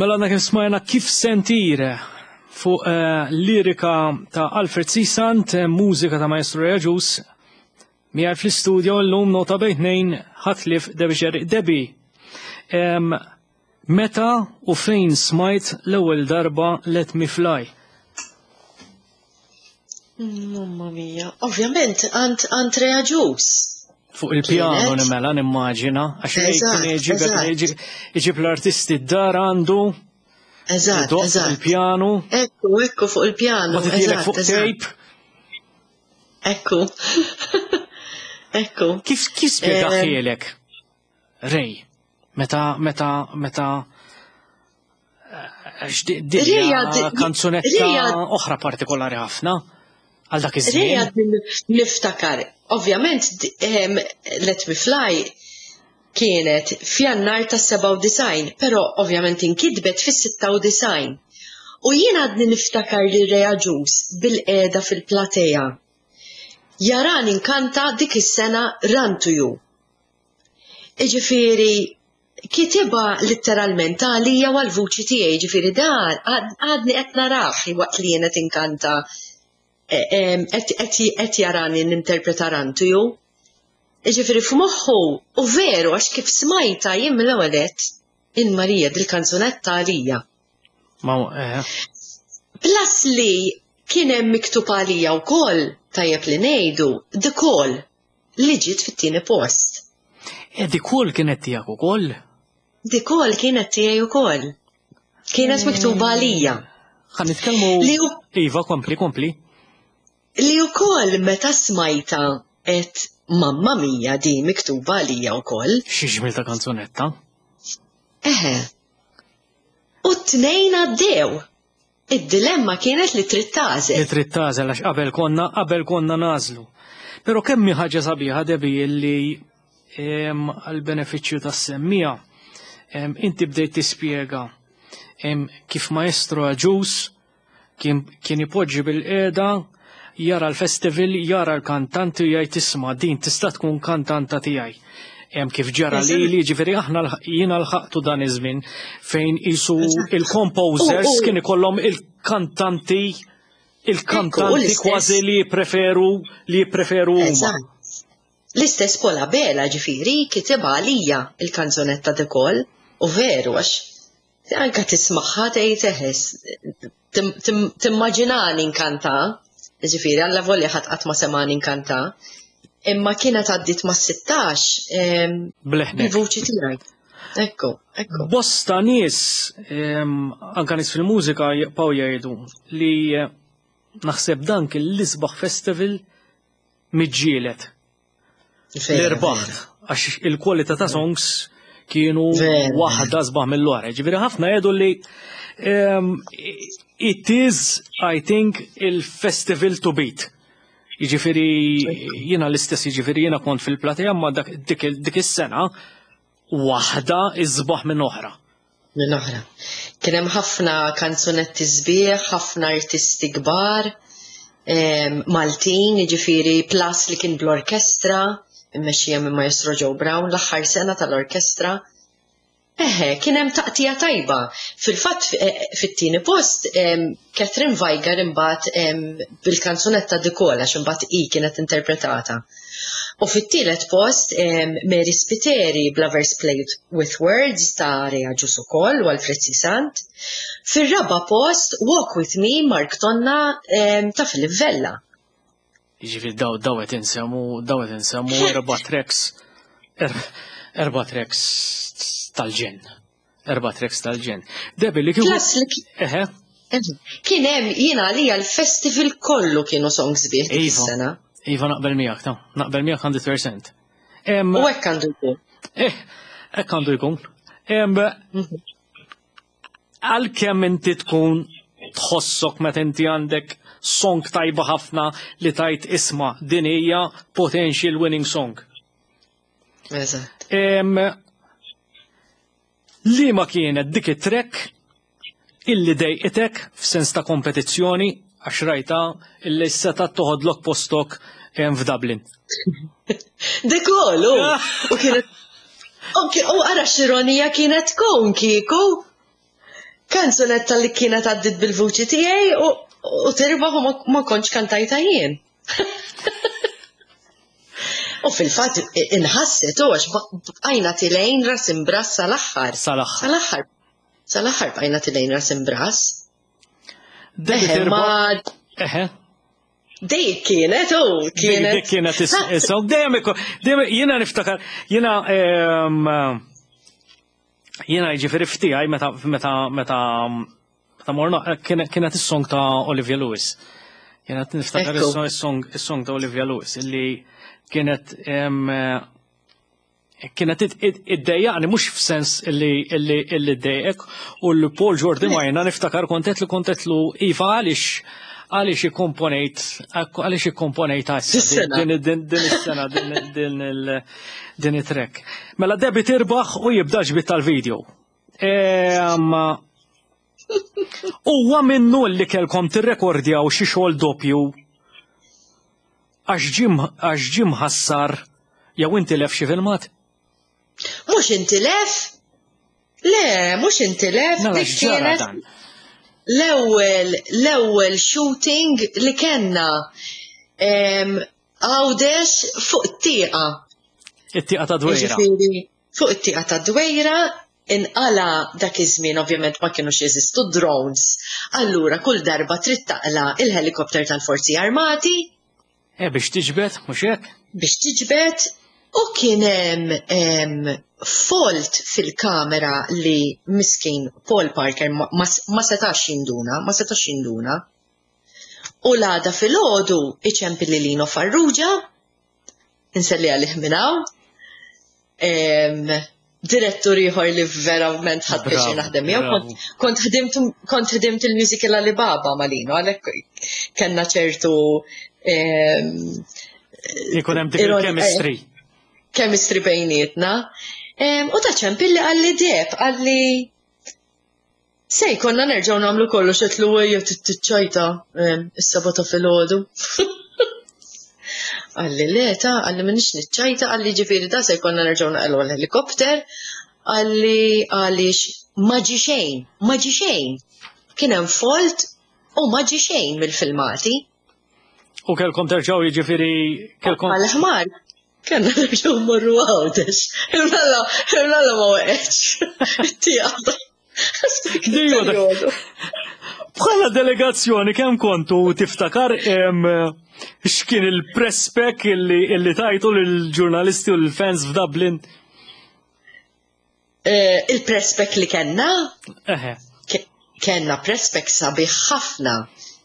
Mela għandna kif smajna Kif sentire fuq lirika ta' Alfred C. Sant, mużika ta' Maestro Reaġus, miegħi fl-istudio llum nota bejn ħatlif Debbie Xerri. Debbie, meta u fejn smajt l-ewwel darba Let Me Fly? Mamma mia, ovvjament għand Reaġus. Fuq il-pjano nimela nimmaġina, għax iġib l-artisti d-dar għandu. Eżatt, eżatt. Il-pjano. Ekku, ekku fuq il-pjano. Għatitilek fuq tape. Ekku. Ekku. Kif spiega ħielek? Rej, meta, meta, meta. Dirja kanzunetta oħra partikolari ħafna. Għal dak iż-żmien. Niftakar, ovvjament Let Me Fly kienet f'Jannar tas-seba' u disgħin, però ovvjament inkitbet fis-sitta u disgħin. U jien għadni niftakar li Reaġus bil-qiegħda fil-platea. Jaran inkanta dik is-sena Run to You. Jiġifieri kitiba letteralment għalija u għall-vuċi tiegħi, jiġifieri dan għadni qed narah waqt li jien qed inkanta qed jarani ninterpreta Run to You. Ġifieri f'moħħu u veru għax kif smajta jien mill-ewwel in Marija dil-kanzunetta għalija. Plus li kien hemm miktub għalija wkoll tajjeb li ngħidu The Call li ġiet fit-tieni post. E The Call kienet tiegħek ukoll? The Call kienet tiegħi wkoll. Kienet miktuba għalija. Ħa nitkellmu Iva, kompli, kompli. Li wkoll meta smajta qed mamma mia di miktuba għalija wkoll. Xi ġmil ta' kanzunetta? Eħe. U t-tnejn għaddew. Id-dilemma kienet li trid tażel. Li trid tażel għax qabel konna qabel konna nażlu. Però kemm hi ħaġa sabiħa Debbie li għall-benefiċċju tas-semmija inti bdejt tispjega kif Maestro Reaġus kien ipoġġi bil-qiegħda jara l-festival, jara l-kantanti u jgħid isma' din tista' tkun kantanta tiegħi. Hemm kif ġara li li ġifieri aħna jiena lħaqtu dan iż-żmien fejn isu il-composers kien ikollhom il-kantanti il-kantanti kważi li jippreferu li jippreferu huma. L-istess Pola Bela ġifieri kitibha għalija il-kanzunetta The Call u veru għax anke tismagħha tgħid eħes timmaġinani nkanta. Ġifieri alla volja ħadd qatt ma semani nkanta, imma kienet għaddit ma' sittax bil-vuċi tiegħi. Ekku, ekku. Bosta nies anke nies fil-mużika jaqgħu jgħidu li naħseb dan kien l-isbaħ festival miġġielet. L-irbaħ għax il-kwalità ta' songs kienu waħda sbaħ mill-oħra. Ġifieri ħafna jgħidu li it is, I think, il-festival to beat. Jiġifieri jiena l-istess jiġifieri jiena kont fil-platea ma dik is-sena waħda iżbaħ minn oħra. Minn oħra. Kien hemm ħafna kanzunetti sbieħ, ħafna artisti kbar, Maltin, jiġifieri plus li kien bl-orkestra, immexxija minn Maestro Joe Brown l-aħħar sena tal-orkestra. Eħe, kien hemm taqtija tajba. Fil-fatt fit-tieni post Catherine Weiger imbagħad bil-kanzunetta The Call għax imbagħad hi kienet interpretata. U fit-tielet post Mary Spiteri b'Lovers Play with Words ta' Reaġus ukoll u Alfred C. Sant. Fir-raba' post Walk with Me Mark Tonna ta' Philip Vella. Jiġifieri daw daw qed insemmu daw qed insemmu erba' tracks erba' tracks tal-ġen. Erba' tracks tal-ġen. Debbie li kieku. Eħe. Kien hemm jiena għalija l-festival kollu kienu songs bih dik is-sena. Iva naqbel miegħek ta' naqbel miegħek one hundred percent. U hekk għandu jkun. Eh, hekk għandu jkun. Għalkemm inti tkun tħossok meta inti għandek song tajba ħafna li tajt isma' din hija potential winning song. Eżatt. Li ma kienet dik it-trek illi dejqitek f'sens ta' kompetizzjoni għax rajta illi seta' toħodlok postok f'Dublin. The Call, u kienet u għara x-ironija kienet tkun kieku. kanzunetta li kienet għaddit bil-vuċi tiegħi u tirbaħ u ma kontx kantajta jien. U fil-fatt inħasset u għax bqajna tilejn ras imbras sal-aħħar. Sal-aħħar. Sal-aħħar. Sal-aħħar bqajna tilejn ras imbras. Eħe. Dik kienet u kienet. Dik kienet is-song. Dejjem jiena niftakar, jiena jiena jiġifieri ftiegħi meta meta meta meta morna kienet is-song ta' Olivia Lewis. Jiena niftakar is-song is-song ta' Olivia Lewis illi kienet kienet id-dejjaqni mhux f'sens illi illi illi ddejjek u l-Paul Jordan Wajna niftakar kontet li kontetlu iva għaliex għaliex ikkomponejt għaliex ikkomponejt din is-sena din it-trek. Mela Debbie tirbaħ u jibda ġbit tal-video. Huwa minnu li kelkom tirrekordjaw xi xogħol doppju għax ġim ħassar jew intilef xi filmat? Mhux intilef? Le, mhux intilef. Dik kienet l-ewwel l-ewwel shooting li kellna għawdex fuq it-tieqa. It-tieqa ta' Dwejra. Fuq it-tieqa ta' Dwejra inqala dak iż-żmien ovvjament ma kienux jeżistu drones. Allura kull darba trid taqla il-helikopter tal-Forzi Armati. Eh biex tiġbed, mhux hekk? Biex tiġbed u kien hemm fault fil-kamera li miskin Paul Parker ma setax jinduna, ma setax jinduna. U l-għada fil-ħodu iċempi li Lino Farrugia, inselli għalih minnaw, direttur ieħor li verament ħadd biex naħdem jew kont ħdimt il-musical Alibaba ma' Lino, għalhekk kellna ċertu jkun hemm dik il-chemistry. Chemistry bejnietna. U ta' ċempilli għalli deb, għalli sej, konna nerġaw namlu kollu xetlu għajja t-tċajta s-sabata fil-ħodu. Għalli leta, għalli minix nitċajta, għalli ġifiri da sej konna nerġaw naqlu għal-helikopter, għalli għalix maġi xejn, maġi xejn. Kienem folt u maġi xejn mill-filmati. U kelkom terġaw ġifiri kelkom. Għal-ħmar. Kanna nerġaw morru għawdex. Il-mella, il-mella ma weqeċ. Tijata. Bħala delegazzjoni kemm kontu tiftakar x'kien il-press pack illi tajtu lill-ġurnalisti u l-fans f'Dublin? Il-press pack li kellna? Kellna press pack sabiħ ħafna.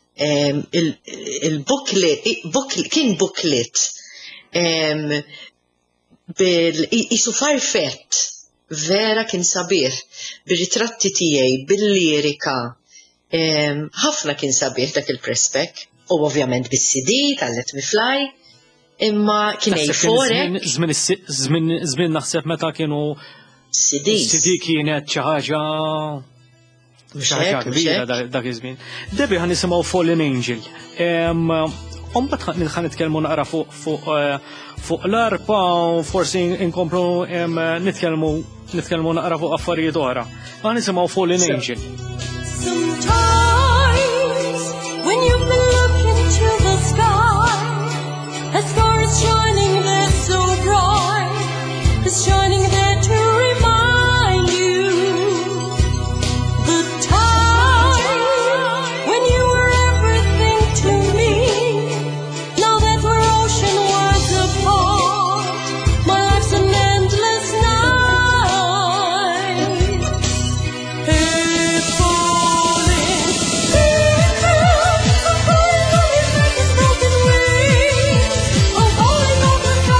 Il-booklet, kien booklet. Isu farfett, vera kien sabiħ, bil-ritratti tiegħi, bil-lirika, ħafna kien sabiħ dak il-prespek, u ovvjament bis-C D tal-Let Me Fly, imma kien ejforek. Żmien naħseb meta kienu C D. C D kienet xi ħaġa xi ħaġa kbira dak iż-żmien. Debbie ħan nisimgħu Fallen Angel. Umbat nħan nitkellmu naqra fuq l-arpa u forsi inkomplu nitkellmu naqra fuq affarijiet oħra. Għan nisimgħu Fallen Angel. Sometimes when you've been looking to the sky, a star is shining there so bright, it's shining there to remind you the time when you were everything to me. Now that we're ocean worlds apart, my life's an endless night. It's falling, it's falling, I'm falling on his back, his broken wings. I'm falling on the sky.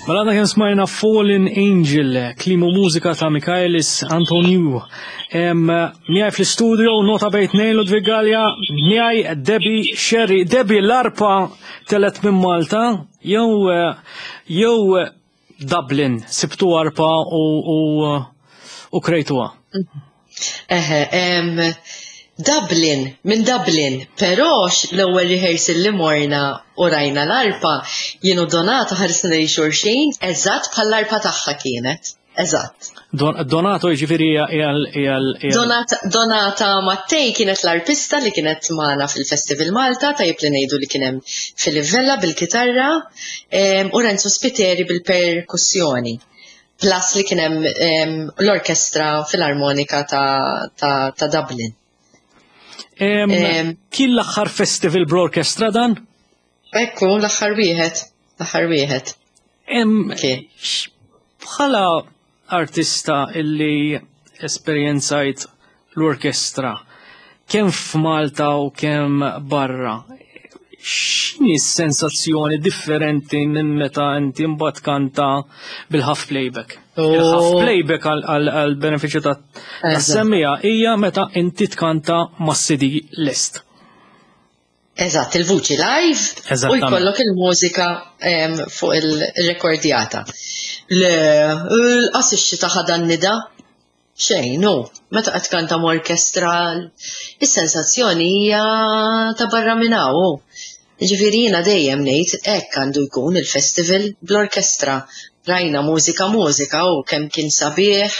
Mela għadna kemm smajna Fallen Angel, klimu mużika ta' Michaelis Antoniou. Miegħi fl-istudio, nota bejt nejn Ludwig Gallia, miegħi Debbie Sherry. Debbie, l-arpa telet minn Malta, jew jew Dublin, sibtu arpa u krejtuha. Eħe, Dublin, minn Dublin, però l-ewwel rehearsal li morna u rajna l-arpa, jienu Donato ħarisna li xurxin, eżatt bħall-arpa tagħha kienet. Eżatt. Donato jiġifieri Donata Mattej kienet l-arpista li kienet magħna fil-Festival Malta, tajjeb li ngħidu li kien hemm fil-livella bil-kitarra, u Renzo Spiteri bil-perkussjoni. Plus li kien hemm l-orkestra fil-armonika ta' Dublin. Kien l-aħħar festival bl-orkestra dan? Ekku, l-aħħar wieħed, l-aħħar wieħed. Bħala artista illi esperjenzajt l-orkestra, kemm f'Malta u kemm barra, x'inhi s-sensazzjoni differenti minn meta inti mbagħad kanta bil-half playback? Il-half playback għall-benefiċċju tas-semmija hija meta inti tkanta mas-C D list. Eżatt, il-vuċi live u jkollok il-mużika fuq il-rekordjata. L-qasixxi ta' ħadan nida xejn, no. Meta qed kanta orkestra, is-sensazzjoni hija ta' barra minn hawn. Ġifieri jiena dejjem ngħid hekk għandu jkun il-festival bl-orkestra. Rajna mużika mużika u kemm kien sabiħ.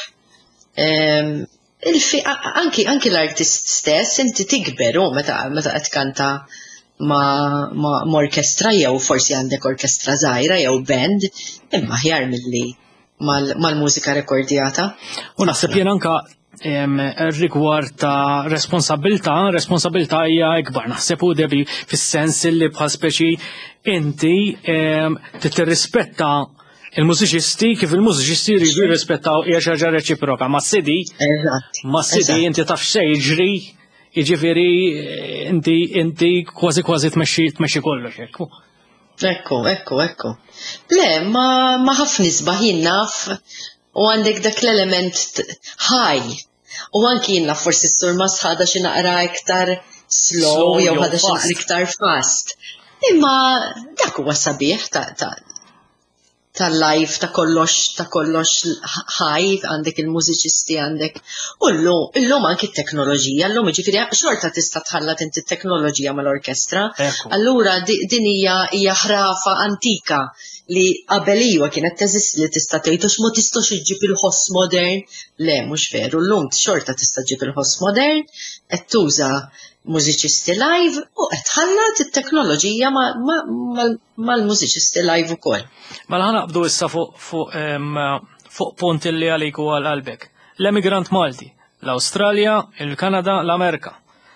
Anki l-artist stess inti tikber u meta qed kanta ma' orkestra jew forsi għandek orkestra żgħira jew band, imma aħjar milli mal-mużika rekordjata. U naħseb jien anke rigward ta' responsabilità, responsabilità hija ikbar. Naħseb u debi fis-sens li bħal speċi inti tirrispetta il-mużiċisti kif il-mużiċisti jridu jirrispettaw hija xi ħaġa reċiproka. Ma' C D, ma' C D inti taf xejn jiġri, jiġifieri inti inti kważi kważi tmexxi kollox hekk. Ekku, ekku, ekku. Le, ma ħafna isbaħin naf u għandek dak l-element high. U anki jien naf forsi s-sur masħada xi naqra iktar slow jew ħada xi naqra iktar fast. Imma dak huwa sabiħ ta' tal-live ta' kollox ta' kollox high, għandek il-mużiċisti għandek. U llum anki t-teknoloġija, llum ġifieri xorta tista' tħallat inti t-teknoloġija mal-orkestra. Allura din hija ħrafa antika li qabel iwa kienet teżisti li tista' tgħid għax ma tistax iġġib il-ħoss modern. Le, mhux veru, llum xorta tista' ġġib il-ħoss modern, qed tuża mużiċisti live u qed tħallat it-teknoloġija mal-mużiċisti live ukoll. Mela ħanaqbdu issa fuq punt li għalik huwa qalbek. L-emigrant Malti, l-Awstralja, il-Kanada, l-Amerika.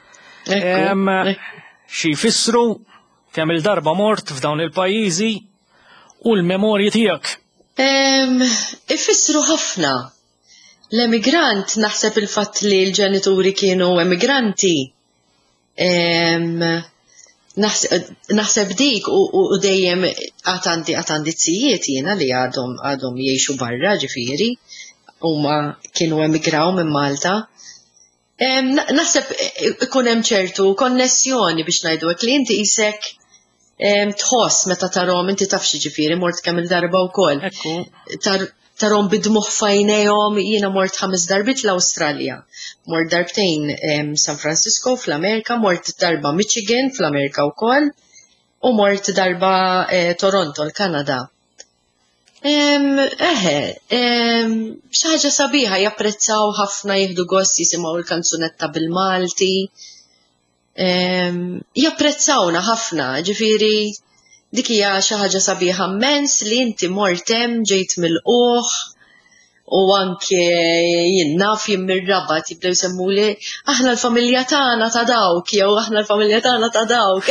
Xi jfissru kemm il-darba mort f'dawn il-pajjiżi u l-memorji tiegħek? Ifissru ħafna. L-emigrant naħseb il-fatt li l-ġenituri kienu emigranti. Naħseb dik u dejjem għatandi għatandi t-sijiet jiena li għadhom għadhom jgħixu barra ġifieri huma kienu emigraw minn Malta. Naħseb ikun hemm ċertu konnessjoni biex ngħidu hekk li inti qisek tħoss meta tarhom inti taf xi ġifieri mort kemm il-darba wkoll. Tarhom bidmuħ fajnejhom, jiena mort ħames darbit l-Awstralja. Mort darbtejn San Francisco fl-Amerika, mort darba Michigan fl-Amerika wkoll u mort darba Toronto l-Kanada. Eħe, xi ħaġa sabiħa japprezzaw ħafna jieħdu gost jisimgħu l-kanzunetta bil-Malti. Japprezzawna ħafna, ġifieri dik hija xi ħaġa sabiħa immens li inti mort hemm ġejt mill-qoħ u anke jien naf jien mir-Rabat jibdew semmuli aħna l-familja tagħna ta' dawk jew aħna l-familja tagħna ta' dawk.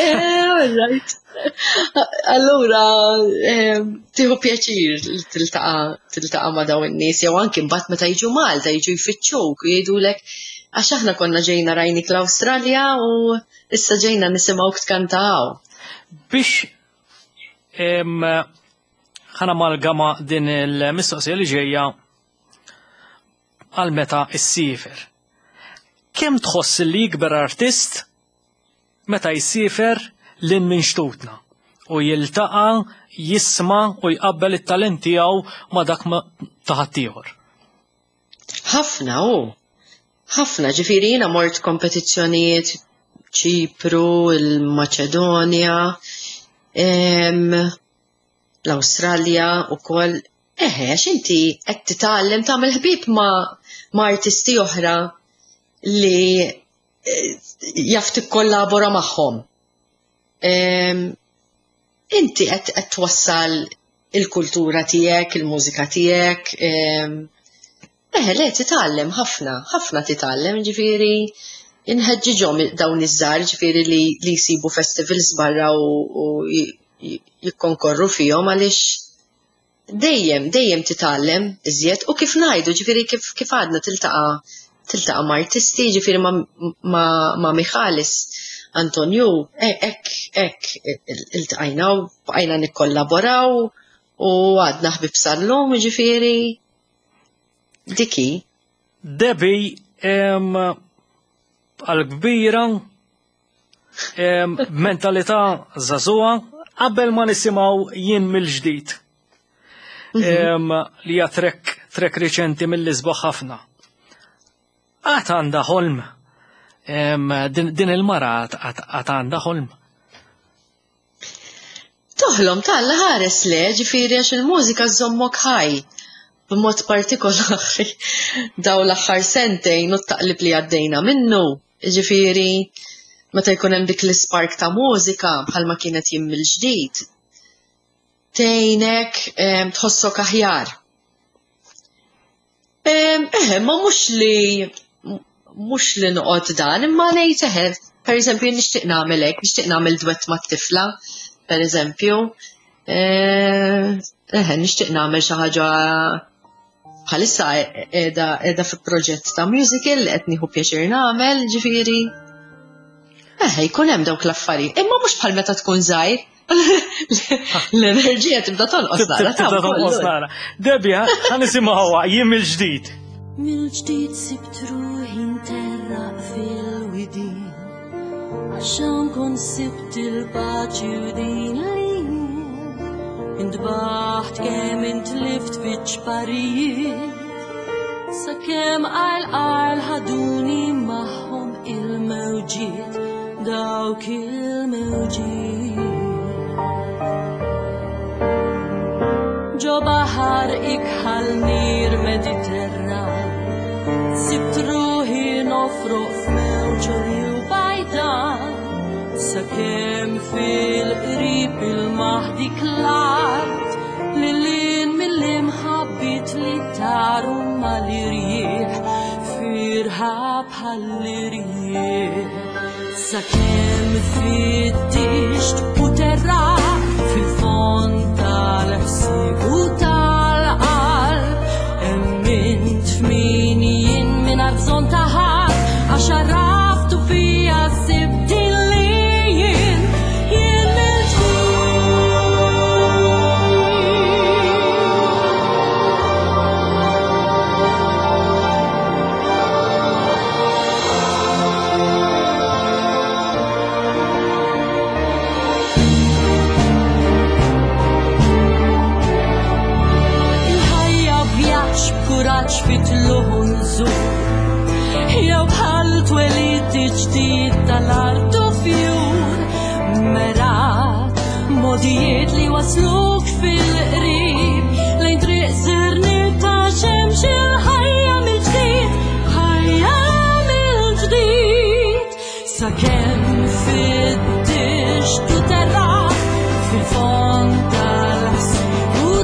Allura tieħu pjaċir tiltaqa' ma' dawn in-nies jew anke mbagħad meta jiġu Malta jiġu jfittxuk u jgħidulek għax aħna konna ġejna rajnik l-Awstralja u issa ġejna nisimgħuk tkantaw. Biex ħana amalgama din il-mistoqsija li ġejja għal meta issifer. Kemm tħoss li jikber artist meta jsifer lil minn xtutna u jiltaqa' jisma' u jqabbel it-talent tiegħu ma' dak ta' ħadd ieħor? Ħafna hu. Ħafna ġifieri jiena mort kompetizzjonijiet Ċipru, il-Maċedonja, l-Awstralja wkoll. Eħe, għax inti qed titgħallem tagħmel ħbieb ma' ma' artisti oħra li jaf tikkollabora magħhom. Inti qed qed twassal il-kultura tiegħek, il-mużika tiegħek. Eħe, le titgħallem ħafna, ħafna titgħallem, ġifieri inħeġġiġhom dawn iż-żgħar ġifieri li li jsibu festivals barra u jikkonkorru fihom għaliex dejjem dejjem titgħallem iżjed u kif ngħidu ġifieri kif kif għadna tiltaqa' tiltaqa' ma' artisti ġifieri ma' ma' Michalis Antonju hekk hekk iltqajna u bqajna nikkollaboraw u għadna ħbieb sal-lum ġifieri diki. Debbie għal-kbira mentalità żagħżugħa qabel ma nisimgħu jien mill-ġdid. Li hija trek trek riċenti mill-isbaħ ħafna. Għad għandha ħolm. Din il-mara għad għandha ħolm. Toħlom talla ħares le ġifieri għax il-mużika żommok ħaj. B'mod partikolari daw l-aħħar sentejn u t-taqlib li għaddejna minnu. Ġifieri meta jkun hemm dik l-ispark ta' mużika bħalma kienet jiem mill-ġdid. Tgħinek tħossok aħjar. Eħe, ma mhux li mhux li noqgħod dan, imma ngħid eħe, pereżempju nixtieq nagħmel hekk, nixtieq nagħmel duett mat-tifla, pereżempju. Eħe, nixtieq nagħmel xi ħaġa bħalissa qiegħda fi proġett ta' musical li qed nieħu pjaċir nagħmel, ġifieri. Eħe, jkun hemm dawk l-affarijiet, imma mhux bħal meta tkun żgħir. L-enerġija tibda tonqos nara. Tibda tonqos nara. Debbie, ħa nisimgħuha jiem mill-ġdid. Mill-ġdid sibt ruħi nterraq fil-widin għax nkun sibt il-paċi u din li intbaħt kemm intlift fiċ-ċparijiet sakemm qal-qal ħaduni magħhom il-mewġiet dawk il-mewġiet. Ġo baħar ikħal nir Mediterran sibt ruħi nofruq f'mewġoli u bajdan sakemm fil-qrib il-maħdi klart li lin mill-imħabbit li taru mal-irjieħ firħab bħall-irjieħ sakemm fittixt u terrat fil-fond tal-ħsieb u tal-qalb emmint f'min jien mingħajr bżonn ta' ħadd għax arraftu fija sibt fitluħun zur jew bħal twelid ġdid tal-artu fjur mera modijiet li wasluk fil-qrib lejn triq sirni ta' xemx il-ħajja mill-ġdid ħajja mill-ġdid sakemm fittixt u terrat fil-fond tal-ħsieb u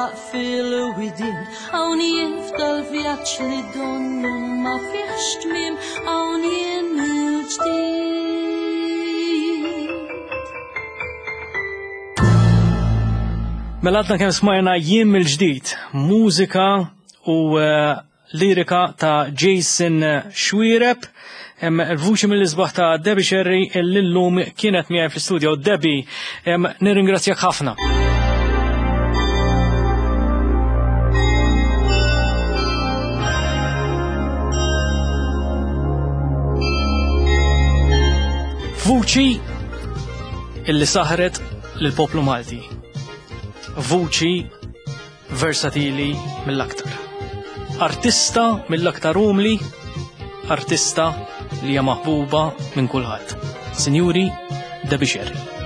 fill within. Hawn jien f'dal-vjaġġ li donnu ma fihx tmiem, hawn jien mill-ġdid. Mela għadna kemm smajna jiem mill-ġdid, mużika u uh, lirika ta' Jason Xwireb, il-vuċi mill-isbaħ ta' Debbie Sherry l-lum kienet miegħi fl-studio. Debbie, nirringrazzjak ħafna. Vuċi illi saħret lill-poplu Malti. Vuċi versatili mill-aktar. Artista mill-aktar umli, artista li hija maħbuba minn kulħadd. Sinjuri, Debbie Sherry.